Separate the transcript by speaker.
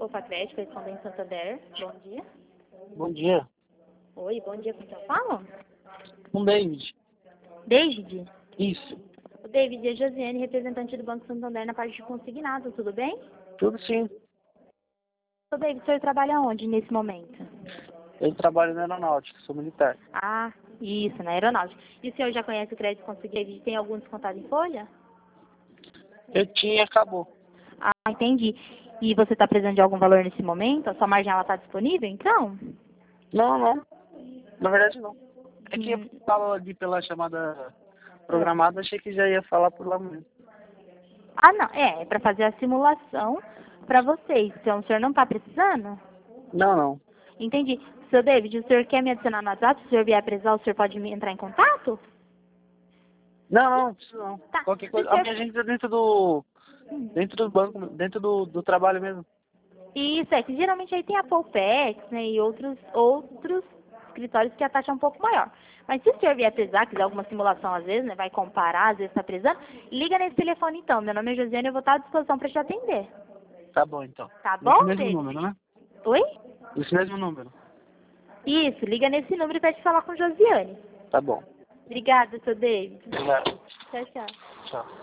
Speaker 1: Opa, Crédito, Correspondente Santander. Bom dia.
Speaker 2: Bom dia.
Speaker 1: Oi, bom dia, com quem eu falo?
Speaker 2: Com David.
Speaker 1: David?
Speaker 2: Isso.
Speaker 1: O David é Josiane, representante do Banco Santander na parte de consignado, tudo bem?
Speaker 2: Tudo sim.
Speaker 1: Ô, David, o senhor trabalha onde nesse momento?
Speaker 2: Eu trabalho na aeronáutica, sou militar.
Speaker 1: Ah, isso, na aeronáutica. E o senhor já conhece o crédito consignado e tem algum descontado em folha?
Speaker 2: Eu tinha, acabou.
Speaker 1: Ah, entendi. E você está precisando de algum valor nesse momento? A sua margem está disponível, então?
Speaker 2: Não. Na verdade, não. É que eu
Speaker 1: Hum.
Speaker 2: falo ali pela chamada programada, achei que já ia falar por lá mesmo.
Speaker 1: Ah, não. É para fazer a simulação para vocês. Então, o senhor não está precisando?
Speaker 2: Não.
Speaker 1: Entendi. Seu David, o senhor quer me adicionar no WhatsApp? Se o senhor vier precisar, o senhor pode me entrar em contato?
Speaker 2: Não preciso não.
Speaker 1: Tá.
Speaker 2: Qualquer
Speaker 1: Se o
Speaker 2: coisa. A
Speaker 1: senhor...
Speaker 2: minha agência é dentro do banco, dentro do trabalho mesmo.
Speaker 1: Isso, é que geralmente aí tem a Polpex, né, e outros escritórios que a taxa é um pouco maior. Mas se o senhor vier precisar, quiser alguma simulação às vezes, né, vai comparar, às vezes está precisando, liga nesse telefone então. Meu nome é Josiane e eu vou estar à disposição para te atender.
Speaker 2: Tá bom, então.
Speaker 1: Tá
Speaker 2: Nesse
Speaker 1: bom,
Speaker 2: mesmo
Speaker 1: David?
Speaker 2: número, né?
Speaker 1: Oi?
Speaker 2: Nesse mesmo número.
Speaker 1: Isso, liga nesse número e pede falar com Josiane.
Speaker 2: Tá bom.
Speaker 1: Obrigada, seu David.
Speaker 2: Obrigado.
Speaker 1: Tchau, tchau.
Speaker 2: Tchau.